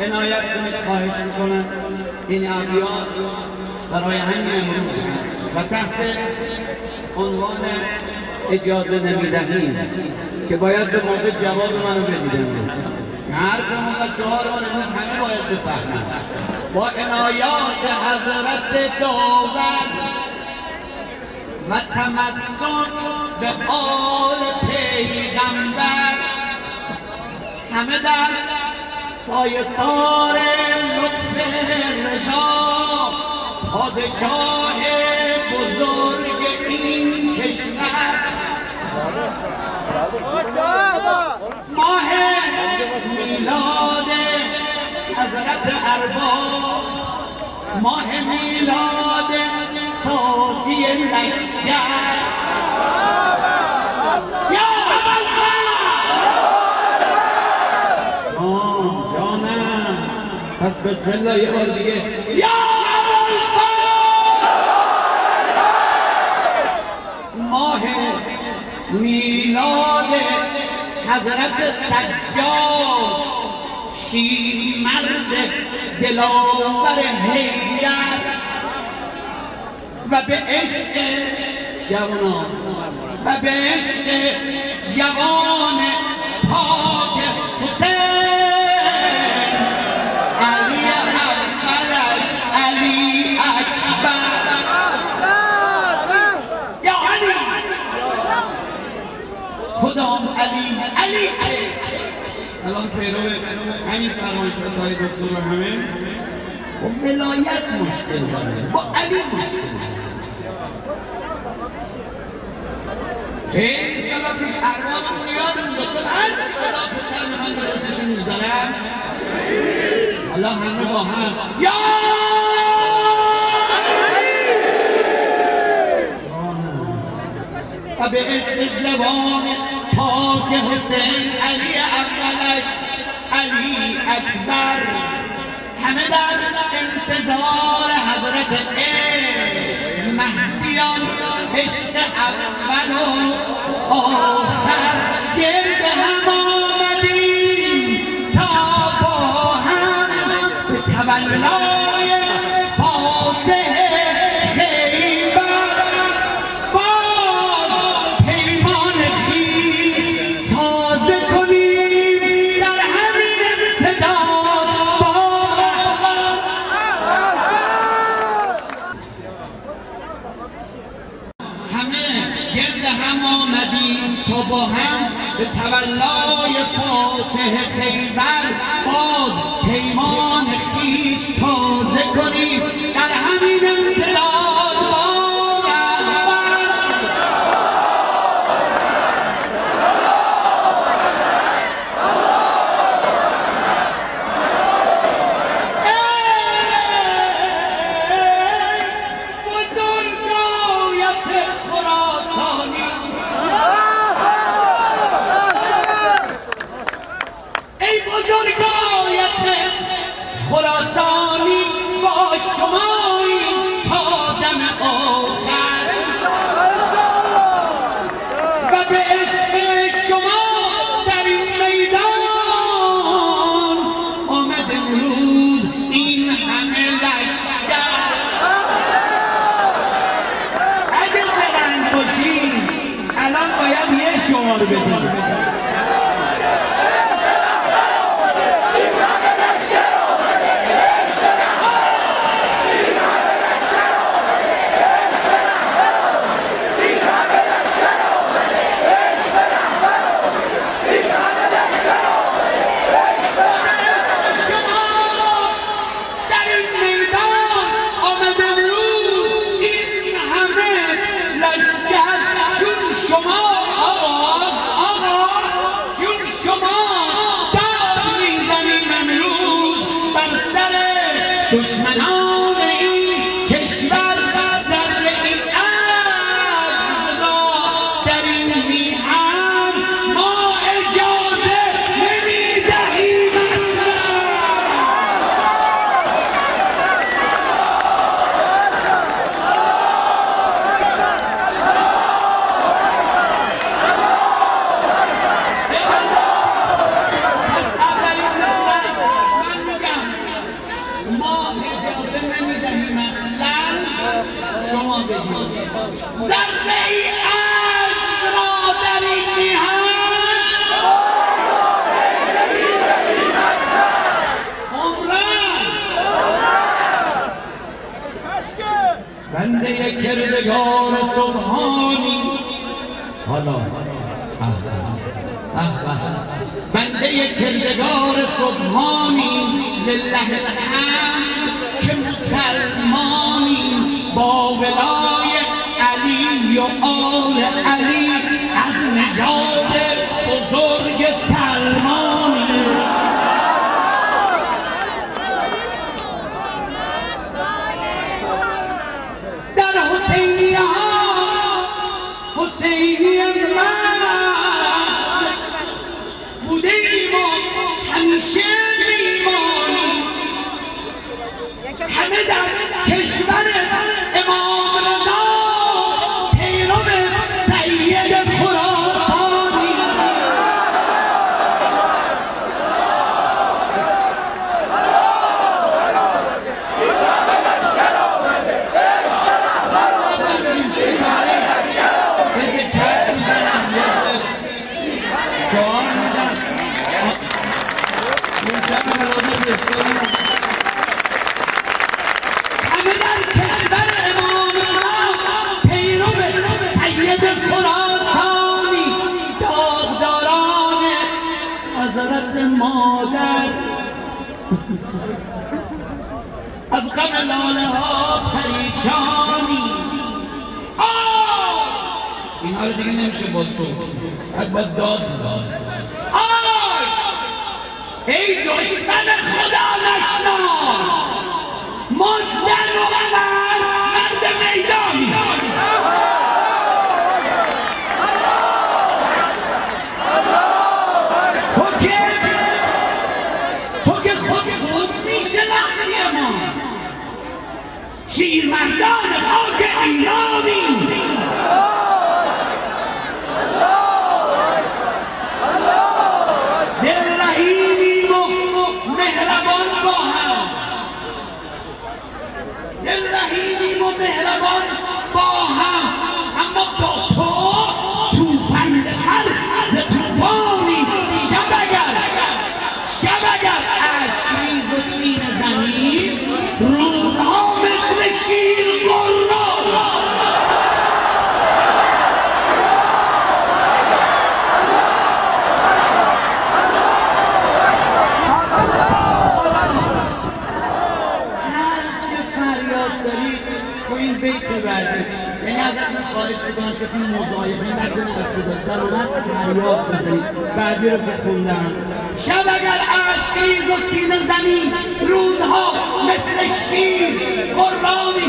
عنایت کنید خواهش میکنم. این ابیات برای همین امروز هست و تحت عنوان اجازه نمیدهیم که باید به موقع جواب منو بدیدم. حرفمون و شعارمون امروز همه باید بفهمن. با عنایات حضرت داور و تمسک به آل پیغمبر همه در سایه سار لطف رضا پادشاه بزرگ این کشور ماه میلاد حضرت ارباب ماه میلاد صافی لشکر یا جانم پس بسم الله یه بار دیگه یا ماه میلاد حضرت سجاد شیرمرد دلاور حیدر و به عشق جوانان و به عشق جوان پاک حسین علی اولش علی اکبر یا علی کدام علی الان پیرو همین فرمایشات های دکتر همه با ولایت مشکل داره، با علی مشکل داره. خیلی سالا پیش اربابمون یادمون داد هرچی خدا پسر میخوان به اسمشون میذارن حالا همه با هم یا و به عشق جوان پاک حسین علی اولش علی اکبر همه در انتظار حضرت عشق مهدیان عشق اول و آخر گرد هم آمدیم تا با هم به تولای فاتح خیبر باز پیمان خویش تازه کنیم در همین امتداد همه گرد هم آمدیم تا با هم به تولای فاتح خیبر باز پیمان خویش تازه کنیم در همین امتداد با رهبر بزرگایت خراسانی ای بزرگایت خراسانی با شمایی تا دم آخر و به عشق شما در این میدان آمد امروز این همه لشکر اگه زرنگ باشید الان باید یه شمار بدید دشمنان این کشور سر این عجز را در این میهن ما اجازه نمیدهیم اصلا پس اولین نصرت من میگم ما اجازه نمیدهیم اصلا شما بگید ذره ای عجز را در این میهن بنده کردگار سبحانی حالا بنده کردگار سبحانی لله الحمد که مسلمانی با ولای علی و آل علی از نژاد بزرگ سلمانی در حسینی من بودیم و همیشه میمانیم همه در کشور امام رضا پیرو سید خراسانی همه در کشور امام رضا پیرو سید خراسانی داغداران حضرت مادر از غم لاله ها پریشانی اینها رو دیگه نمیشه با صوت باید داد ای دشمن خدا نشناس مزدن و مرد میدانی تو که خود میشناسی ما شیرمردان خاک ایرانی دلرحیمیم و مهربان با هم اما با تو توفندتر ز توفانی شب اگر اشک ریز و سینه زمین روزها مثل شیر قرار این بیت بعدی یعنی ازتون خواهش میکنم کسی مضایقه نکنه از صدا سلامت فریاد بزنید بعدی رو که خوندم شب اگر اشک ریز و سینه زمین روزها مثل شیر قربانی